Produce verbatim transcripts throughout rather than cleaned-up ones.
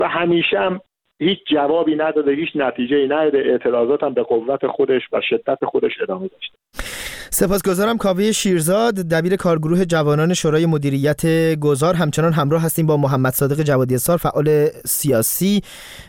و همیشه هم هیچ جوابی نداده، هیچ نتیجه‌ای نداده، اعتراضات هم به قوت خودش و شدت خودش ادامه داشته. سپاسگزارم. کاوه شیرزاد، دبیر کارگروه جوانان شورای مدیریت گذار. همچنان همراه هستیم با محمد صادق جوادی اسار، فعال سیاسی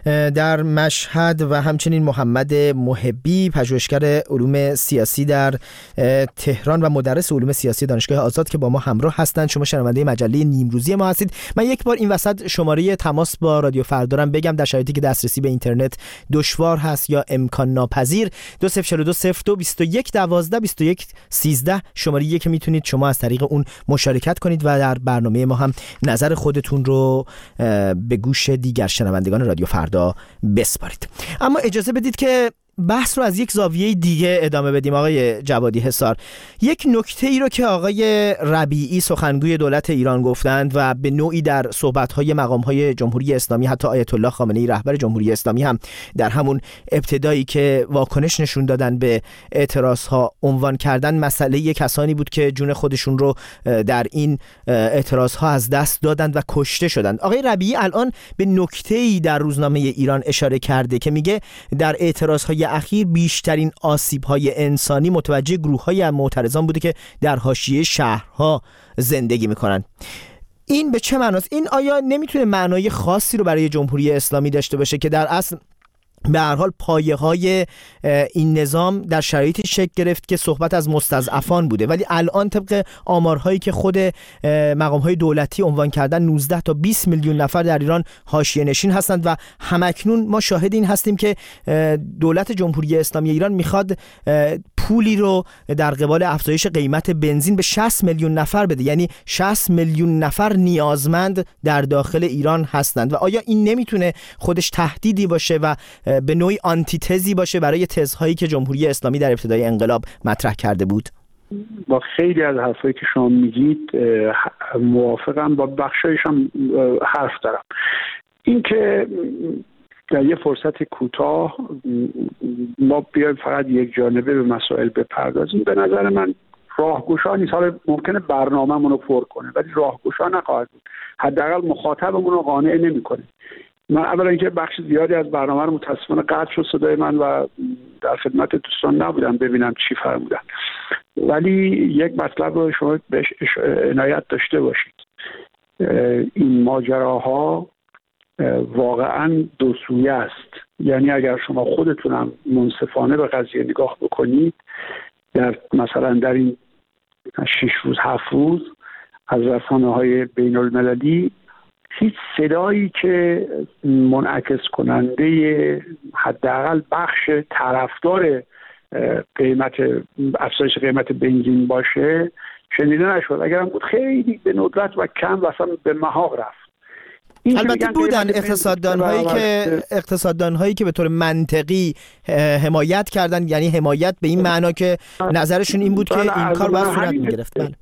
در مشهد، و همچنین محمد محبی، پژوهشگر علوم سیاسی در تهران و مدرس علوم سیاسی دانشگاه آزاد که با ما همراه هستند. شما شنونده مجله نیمروزی ما هستید. من یک بار این وسط شماره تماس با رادیو فردا بگم، در شرایطی که دسترسی به اینترنت دشوار هست یا امکان ناپذیر. دو صفر چهار دو صفر دو بیست و یک دوازده بیست و یک سیزده شماره که میتونید شما از طریق اون مشارکت کنید و در برنامه ما هم نظر خودتون رو به گوش دیگر شنوندگان رادیو فردا بسپارید. اما اجازه بدید که بحث رو از یک زاویه دیگه ادامه بدیم. آقای جوادی حصار، یک نکته ای رو که آقای ربیعی سخنگوی دولت ایران گفتند و به نوعی در صحبت‌های مقام‌های جمهوری اسلامی، حتی آیت الله خامنه‌ای رهبر جمهوری اسلامی هم در همون ابتدایی که واکنش نشون دادن به اعتراضها عنوان کردن، مسئله کسانی بود که جون خودشون رو در این اعتراضها از دست دادند و کشته شدند. آقای ربیعی الان به نکته‌ای در روزنامه ایران اشاره کرده که میگه در اعتراضهای اخیر بیشترین آسیب‌های انسانی متوجه گروه‌های معترضان بوده که در حاشیه شهرها زندگی می‌کنند. این به چه معناست؟ این آیا نمیتونه معنای خاصی رو برای جمهوری اسلامی داشته باشه که در اصل به هر حال پایه‌های این نظام در شرایطی شکل گرفت که صحبت از مستضعفان بوده، ولی الان طبق آمارهایی که خود مقام‌های دولتی عنوان کردن نوزده تا بیست میلیون نفر در ایران حاشیه نشین هستند و همکنون ما شاهد این هستیم که دولت جمهوری اسلامی ایران میخواد پولی رو در قبال افزایش قیمت بنزین به شصت میلیون نفر بده، یعنی شصت میلیون نفر نیازمند در داخل ایران هستند. و آیا این نمیتونه خودش تهدیدی باشه و به نوعی آنتیتزی باشه برای تزهایی که جمهوری اسلامی در ابتدای انقلاب مطرح کرده بود؟ با خیلی از حرفایی که شما میگید موافقم، با بخشایش هم حرف دارم. این که در یه فرصت کوتاه ما بیایم فقط یک جانبه به مسائل بپردازیم، به نظر من راهگشا نیست. حالا ممکنه برنامه‌مون رو پر کنه ولی راهگشا نخواهد بود، حداقل مخاطبمون رو قانع نمی‌کنه. من اولا اینکه بخش زیادی از برنامه رو متاسفانه قطع شد صدای من و در خدمت دوستان نبودم ببینم چی فرمودن، ولی یک مطلب رو شما بهش عنایت داشته باشید. این ماجراها واقعا دو سویه است، یعنی اگر شما خودتونم منصفانه به قضیه نگاه بکنید، در مثلا در این شش روز هفت روز از رسانه‌های بین المللی هیچ صدایی که منعکس کننده حداقل بخش طرفدار قیمت افزایش قیمت بنزین باشه شنیده نشد. اگرم بود خیلی به ندرت و کم و اصلا به محاق رفت. البته بودن اقتصاددان‌هایی که اقتصاددان‌هایی که به طور منطقی حمایت کردن، یعنی حمایت به این معنا که نظرشون این بود که این کار باید صورت می‌گرفت. بله.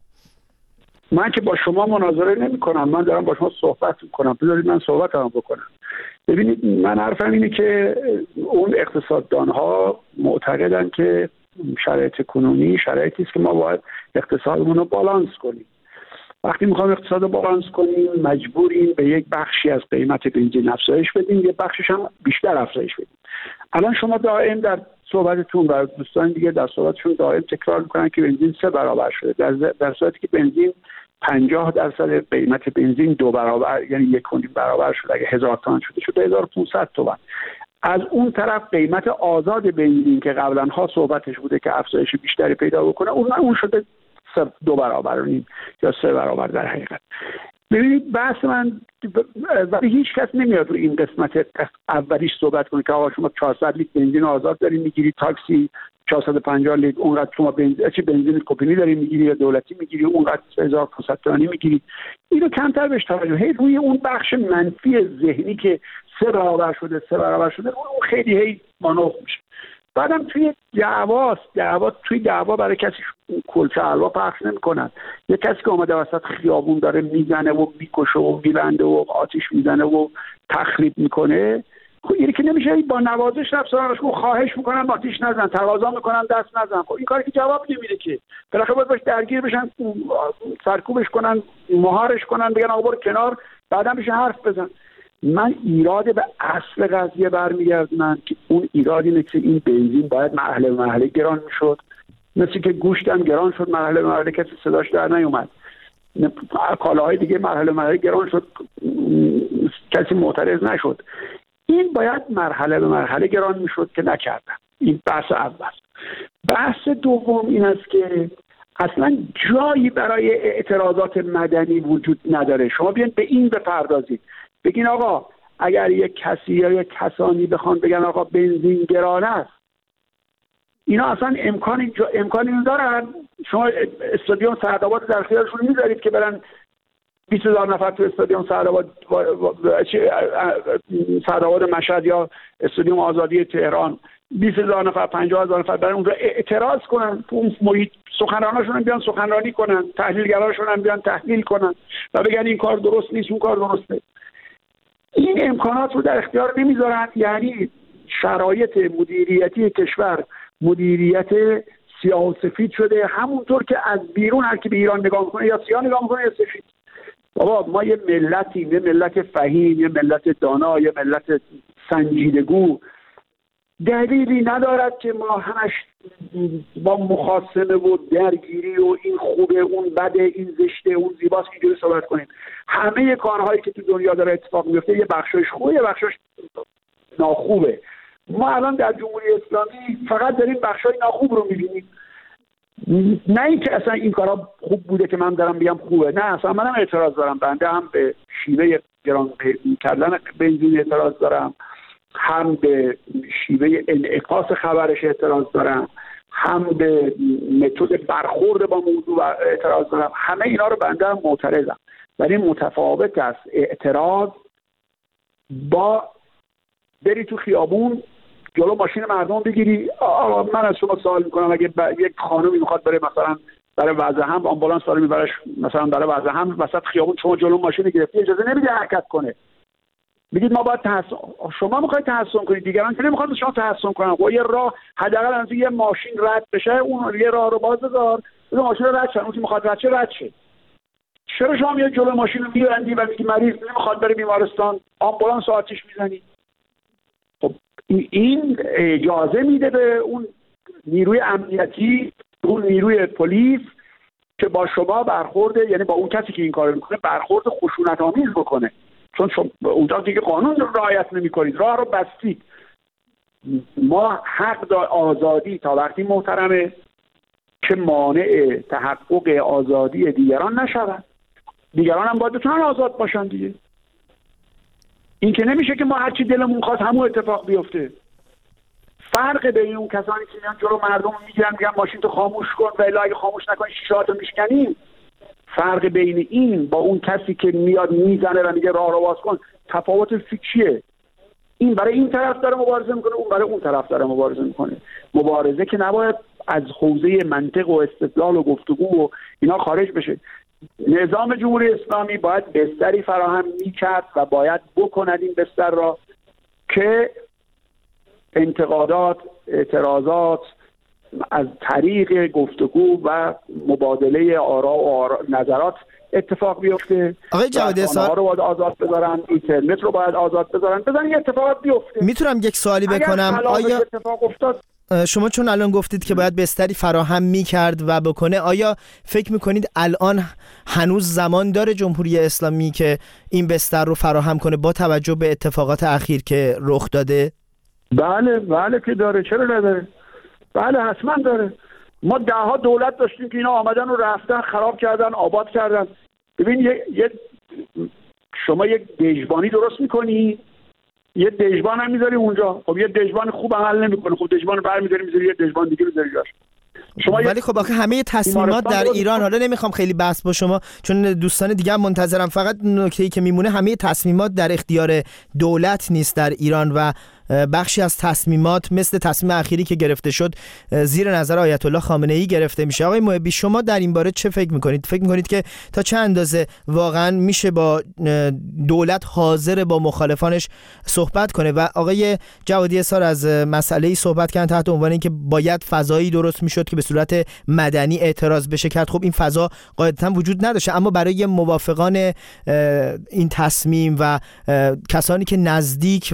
من که با شما مناظره نمی کنم، من دارم با شما صحبت میکنم، بذارید من صحبتم بکنم. ببینید من حرفم اینه که اون اقتصاددان ها معتقدن که شرایط کنونی شرایطی است که ما باید اقتصادمون رو بالانس کنیم. وقتی میخوام اقتصاد رو بالانس کنیم مجبوریم به یک بخشی از قیمت بنزین افزایش بدیم، یه بخشش هم بیشتر افزایش بدیم. الان شما دائم در صحبتتون و دوستان دیگه در صحبتشون دائم تکرار میکنن که بنزین سه برابر شده، در, در صورتی که بنزین پنجاه درصد قیمت بنزین دو برابر، یعنی یک و نیم برابر شده. اگه هزار تومان شده شده هزار و پانصد تومان. از اون طرف قیمت آزاد بنزین که قبلا ها صحبتش بوده که افزایش بیشتری پیدا بکنه، اون اون شده دو برابر و نیم یا سه برابر در حقیقت. ببینید بحث من ولی هیچ کس نمیاد رو این قسمت اولیش صحبت کنه که آقا شما چهارصد لیتر بنزین آزاد دارین میگیری، تاکسی چهارصد و پنجاه لیتر اونقدر شما بنزین چه بنزین کپنی دارین میگیری یا دولتی میگیری اونقدر هزار و پانصد تومانی میگیری. اینو کمتر بهش توجه، هی روی اون بخش منفی ذهنی که سه برابر شده سه برابر شده اون خیلی هی مانور میشه. بعدم توی دعواست دعوا توی دعوا برای کسی کلچه حلوا پخش نمی‌کنن. یه کسی که اومده وسط خیابون داره میزنه و میکشه و میبنده و آتش میزنه و تخریب میکنه، خب اینی که نمیشه با نوازش رفت سراغش و خواهش میکنن آتش نزن، تقاضا میکنن دست نزن. خب این کاری که جواب نمیده که، بالاخره باید باش درگیر بشن، سرکوبش کنن، مهارش کنن، بگن آقا برو کنار، بعدم بشه حرف بزن. من ایراد به اصل قضیه برمیگردونم که اون ایراد اینه که این بنزین باید مرحله به مرحله گران میشد، مثل که گوشت هم گران شد مرحله به مرحله کسی صداش در نیومد، کالاهای دیگه مرحله به مرحله گران شد کسی معترض نشد. این باید مرحله به مرحله گران میشد که نکردن. این بحث اول. بحث دوم این است که اصلا جایی برای اعتراضات مدنی وجود نداره. شما بیاین به این بپردازید، بگین آقا اگر یک کسی یا یک کسانی بخوان بگن آقا بنزین گران است، اینا اصلا امکان اینجا امکانی ندارن. شما استادیوم سعدآباد در اختیارشون میذارید که برن بیست هزار نفر تو استادیوم سعدآباد سعدآباد مشهد یا استادیوم آزادی تهران بیست هزار نفر پنجاه هزار نفر برن اونجا اعتراض کنن، تو اون محیط سخنراناشون هم بیان سخنرانی کنن، تحلیلگراشون هم بیان تحلیل کنن و بگن این کار درست نیست اون کار درسته. این امکانات رو در اختیار نمیذارن. یعنی شرایط مدیریتی کشور مدیریت سیاه و سفید شده، همونطور که از بیرون هر کی به ایران نگاه میکنه یا سیاه نگاه میکنه یا سفید. بابا ما یه ملتیم، یه ملت فهیم، یه ملت دانا، یه ملت سنجیدگو. دلیلی ندارد که ما همش با مخاصمه و درگیری و این خوبه اون بده این زشته اون زیباست اینجوری صحبت کنیم. همه کارهایی که تو دنیا داره اتفاق میفته یه بخشش خوبه یه بخشش ناخوبه. ما الان در جمهوری اسلامی فقط داریم بخشای ناخوب رو میبینیم، نه اینکه اصلا این کارا خوب بوده که من دارم میگم خوبه. نه اصلا منم اعتراض دارم، بنده هم به شیوه گران کردن بنزین اعتراض دارم، هم به شیوه انعکاس خبرش اعتراض دارم، هم به متد برخورد با موضوع اعتراض دارم. همه اینا رو بنده هم معترضم، ولی متفاوت است اعتراض با بری تو خیابون جلو ماشین مردم بگیری. آقا من از شما سوال میکنم اگه یک خانومی میخواد بره مثلا برای وضع هم آمبولانس داره میبرش مثلا برای وضع هم وسط خیابون، شما جلو ماشین گرفتی اجازه نمیدی حرکت کنه، میگید ما باید تحسن. شما میخواید تحسن کنید، دیگران که نمیخواد شما تحسن کنن. و یه راه حداقل از یه ماشین رد بشه اون یه راه رو باز بذار اون ماشین رو رد شه، اون که میخواد رد شه رد شه. چرا شما میاد جلو ماشین رو میبندی و میگی مریض نمیخواد بره بیمارستان آمبولانس آتش میزنی؟ خب این اجازه میده به اون نیروی امنیتی، اون نیروی پلیس که با شما برخورد، یعنی با اون کسی که این کارو میکنه برخورد خشونت آمیز بکنه، چون شما اونجا دیگه قانون رو رعایت نمی‌کنید، راه رو بستید. ما حق دار آزادی تا وقتی محترمه که مانع تحقق آزادی دیگران نشود. دیگران هم باید بتونن آزاد باشن دیگه. این که نمیشه که ما هر چی دلمون خواست همون اتفاق بیفته. فرق بین اون کسانی که میان جلو مردم میگیرن میگن ماشین تو خاموش کن و الا اگه خاموش نکنی شیشه‌هاتو میشکنیم، فرق بین این با اون کسی که میاد میزنه و میگه راه رو باز کن تفاوت فیکشیه. این برای این طرف داره مبارزه میکنه، اون برای اون طرف داره مبارزه میکنه. مبارزه که نباید از حوزه منطق و استدلال و گفتگو و اینا خارج بشه. نظام جمهوری اسلامی باید بستری فراهم میکرد و باید بکند این بستر را که انتقادات، اعتراضات از طریق گفتگو و مبادله آرا و آرا نظرات اتفاق بیفته. آقای جوادی اسار رو باید آزاد بذارن، اینترنت رو باید آزاد بذارن، بذارن یه اتفاقات بیفته. میتونم یک سوالی بکنم؟ آیا اتفاق افتاد شما چون الان گفتید که باید بستری فراهم میکرد و بکنه، آیا فکر میکنید الان هنوز زمان داره جمهوری اسلامی که این بستر رو فراهم کنه با توجه به اتفاقات اخیر که رخ داده؟ بله بله که داره، چرا نداره؟ بله حتما داره. ما ده ها دولت داشتیم که اینا آمدن و رفتن خراب کردن آباد کردن. ببین یه, یه شما یک دژبانی درست میکنی، یه دژبان هم میذاری اونجا، خب یه دژبان خوب عمل نمیکنه، خب دژبان برمی‌داری میذاری یه دژبان دیگه میذاری جاش. شما ولی خب آخه همه تصمیمات در ایران، حالا نمیخوام خیلی بحث با شما چون دوستان دیگه هم منتظرم، فقط نکته‌ای که میمونه همه تصمیمات در اختیار دولت نیست در ایران و بخشی از تصمیمات مثل تصمیم اخیری که گرفته شد زیر نظر آیت الله خامنه ای گرفته میشه. آقای محبی، شما در این باره چه فکر میکنید؟ فکر میکنید که تا چه اندازه واقعا میشه با دولت حاضر با مخالفانش صحبت کنه؟ و آقای جوادی اسار از مسئله‌ای صحبت کردن تحت عنوان اینکه باید فضایی درست میشد که به صورت مدنی اعتراض بشه کرد. خب این فضا قاعدتاً وجود نداشته، اما برای موافقان این تصمیم و کسانی که نزدیک